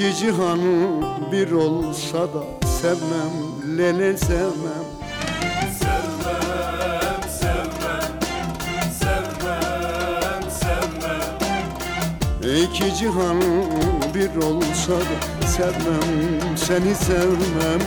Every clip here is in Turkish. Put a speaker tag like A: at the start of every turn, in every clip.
A: İki cihan bir olsa da sevmem, lele sevmem.
B: Sevmem, sevmem, sevmem, sevmem.
A: İki cihan bir olsa da sevmem, seni sevmem.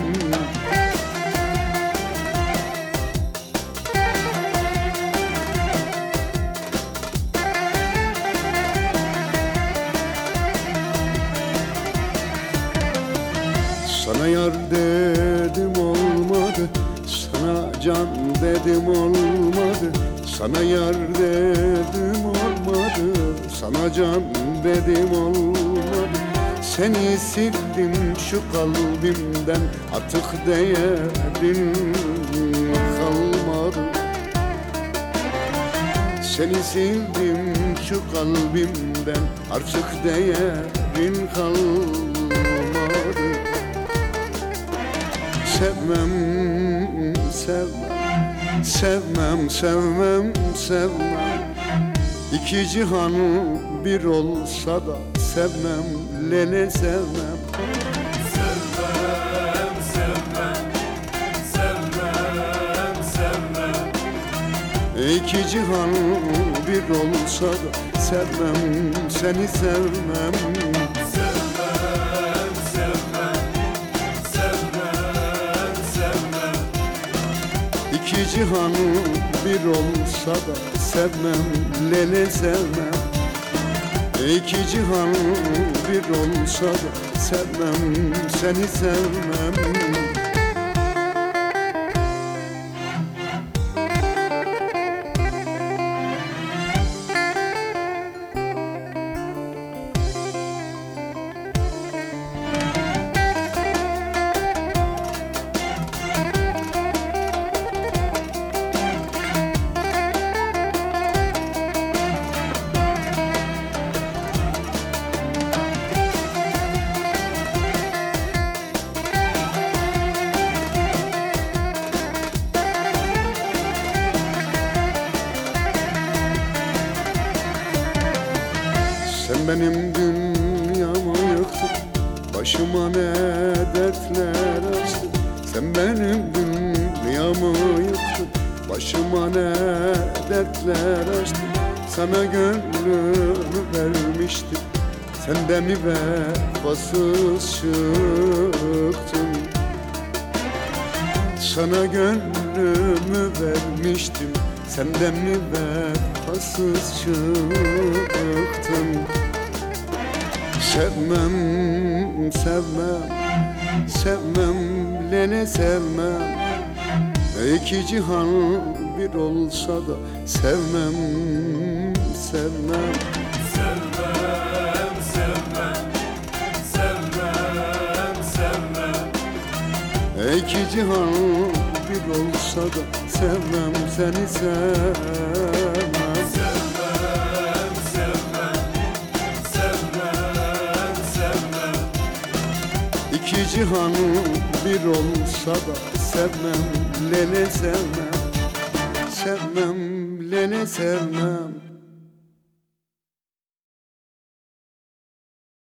A: Sana yar dedim olmadı, sana can dedim olmadı. Sana yar dedim olmadı, sana can dedim olmadı. Seni sildim şu kalbimden, artık değerin kalmadı. Seni sildim şu kalbimden, artık değerin kalmadı. Sevmem, sevmem, sevmem, sevmem, sevmem. İki cihan bir olsa da sevmem, lele sevmem.
B: Sevmem, sevmem, sevmem, sevmem.
A: İki cihan bir olsa da sevmem, seni sevmem.
B: Sevmem, sevmem, sevmem, sevmem.
A: İki cihan bir olsa da sevmem, lele sevmem. İki cihan bir olsa da sevmem, seni sevmem. Sen benim dünyamı yıktın, başıma ne dertler açtın. Sen benim dünyamı yıktın, başıma ne dertler açtın. Sana gönlümü vermiştim, sen de mi vefasız çıktın? Sana gönlümü vermiştim, sen de mi vefasız çıktın? Sevmem, sevmem, sevmem, lele sevmem. İki cihan bir olsa da sevmem, sevmem.
B: Sevmem, sevmem, sevmem, sevmem.
A: İki cihan bir olsa da sevmem, seni sevmem.
B: Sevmem, sevmem, sevmem, sevmem.
A: İki cihan bir olsa da sevmem, lele sevmem. Sevmem, lele sevmem.